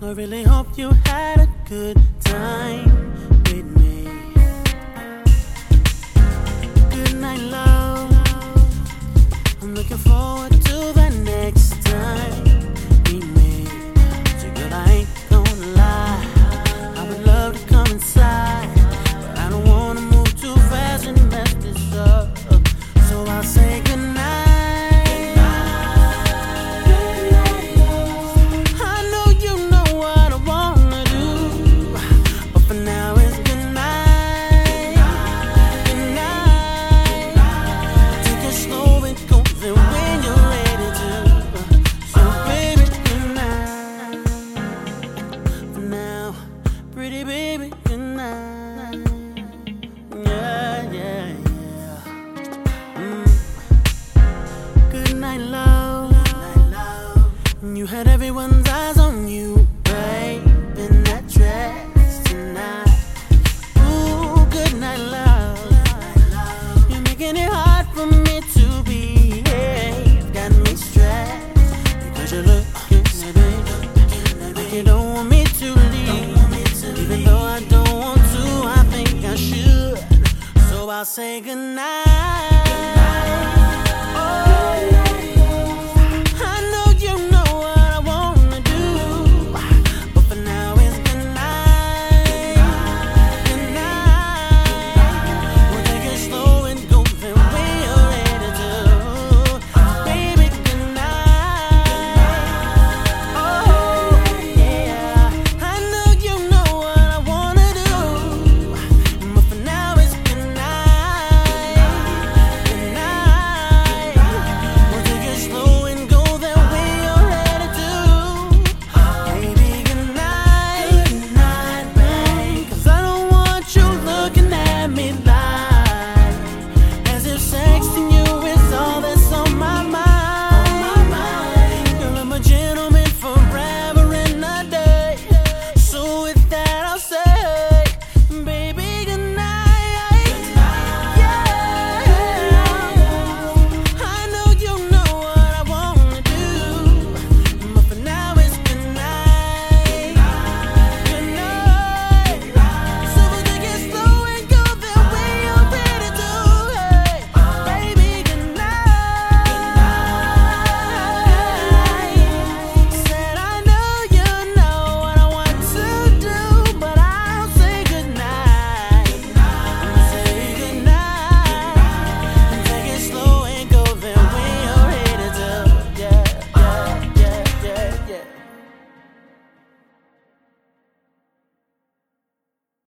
I really hope you had a good time with me. Good night, love. I'm looking forward to the next time we meet. So girl, I ain't gonna lie, I would love to come inside, but I don't wanna move too fast and mess this up. So I'll say goodnight. Pretty baby, good night. Yeah, yeah, yeah. Good night, love. You had everyone's eyes on you, babe, in that dress tonight. Ooh, good night, love. You're making it hard for me to behave. Got me stressed because you're looking at me like you don't want me to leave. Even though I don't want to, I think I should. So I'll say goodnight.